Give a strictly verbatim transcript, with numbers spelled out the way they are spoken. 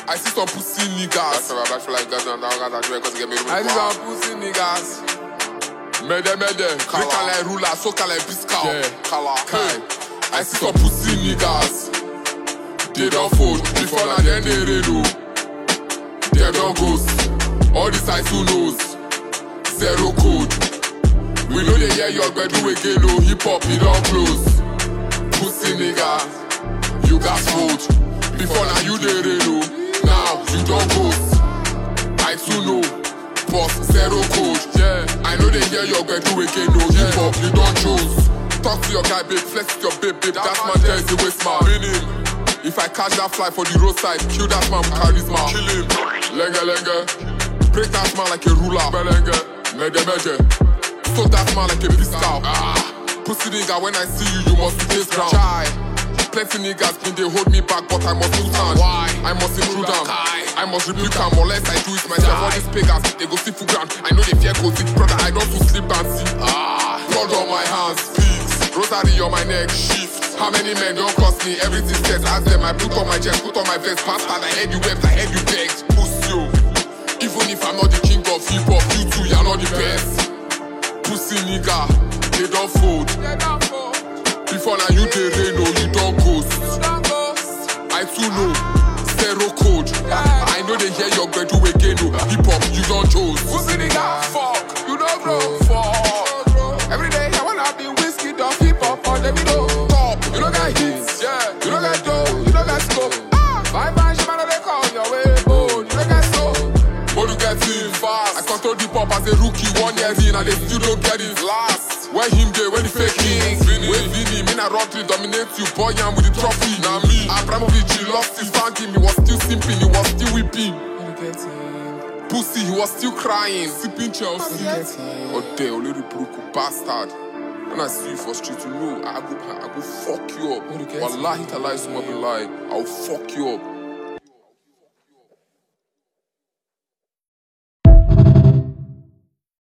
I see some pussy niggas. I feel like guys and I get me. I see some pussy niggas. Mede mede, we can like ruler, so can like biscow. Yeah, kala. Hey, I see some pussy niggas. They don't fold before now then they redo. They don't ghost. All the sides who knows. Zero code. We know they hear your bedroom again, no hip hop, it don't close. Pussy nigga, you got fold. Before now you they redo. Now you don't ghost. I too know. Boss, zero code. Yeah, I know they hear your bedroom again, no hip hop, you don't choose. Talk to your guy, babe, flex with your babe, babe. That man there is the waste man. Meaning. If I catch that fly for the roadside, kill that man with charisma. Kill him. Lenge, lenge. Break that man like a ruler. Belenge. Mede, mede. Soak that man like a biscow. Ah. Pussy nigga, when I see you, you must be this ground. Chai. Plenty niggas been they hold me back, but I must do stand. Why? I must intrude them. I must rebuke them, unless I do it myself. All these pagans, they go see full ground. I know they fear go sick, brother. I don't do sleep and see. Ah. Blood on my hands, peace. Rosary on my neck, shift. How many men don't cost me? Everything says, ask them. I put on my chest, put on my vest. Bastard, I heard you wept, I heard you begged. Pussy, yo. Even if I'm not the king of hip hop, you two, you're not the best. Pussy nigga, they don't fold. They don't fold. Before now you they rain, no, you don't ghost. You don't ghost. I too know, zero code. Yeah. I know they hear your bedroom again, no. Hip hop, you don't chose. Pussy nigga, fuck, you don't grow. Fuck. Every day I wanna be whiskey, don't hip hop, on the video. You don't get hits, yeah. You don't get dough, you don't get scope. Ah, my man, she man, they call your way. Oh, you don't get so. But you get in fast. I control the pop as a rookie, one year in, and they still don't get it last. Where him there, when the fake king. Wait, Vinny, me na rock dominate you, boy, I'm with the trophy. Now me, Abramovich, he lost his thanking. He was still simping, he was still weeping. Pussy, he was still crying. Sipping Chelsea. Oh, they a little broke bastard. When I see you for street, you know I go, I go fuck you up. Wallahi, talai, suma bilai, I'll fuck you up.